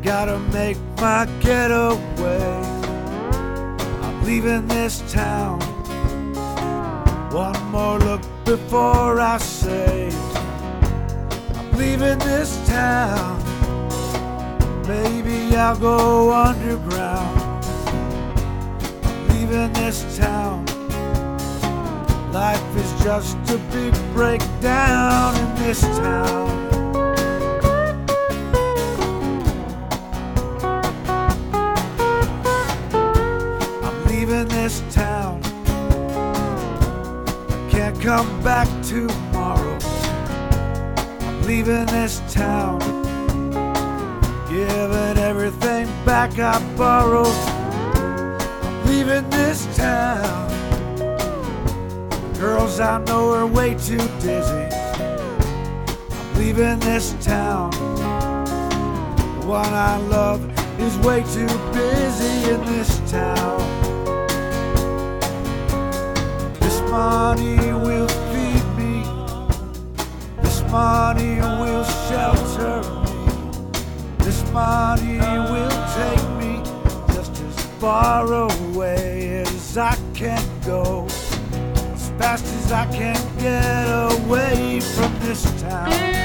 Gotta make my getaway. I'm leaving this town. One more look before I say I'm leaving this town. Maybe I'll go underground. I'm leaving this town. Life is just a big breakdown in this town. I'm leaving this town. I can't come back tomorrow. I'm leaving this town. Giving everything back I borrowed. I'm leaving this town. Girls I know are way too dizzy. I'm leaving this town. The one I love is way too busy in this town. This money will feed me. This money will shelter me. This money will take me just as far away as I can go. Fast as I can get away from this town.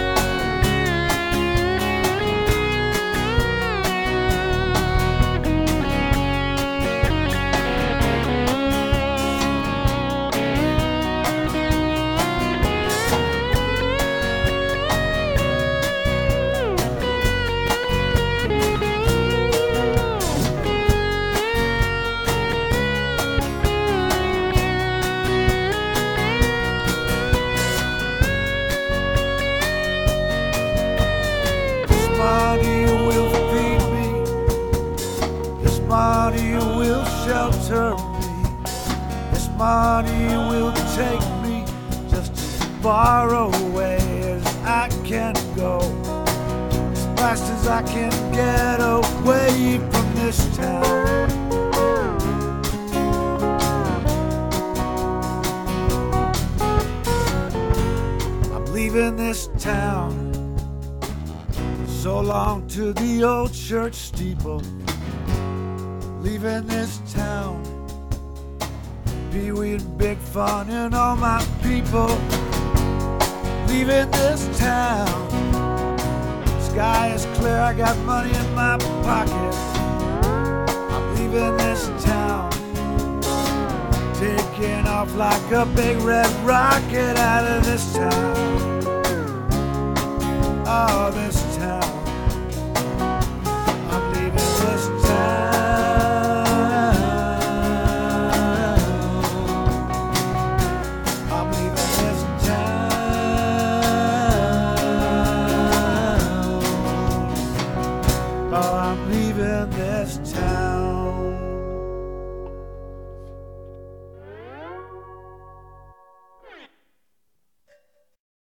Money will feed me. This money will shelter me. This money will take me just as far away as I can go. As fast as I can get away from this town. I'm leaving this town. So long to the old church steeple. Leaving this town. Pee-wee and Big Fun and all my people. Leaving this town. Sky is clear, I got money in my pocket. I'm leaving this town. Taking off like a big red rocket out of this town. Oh, this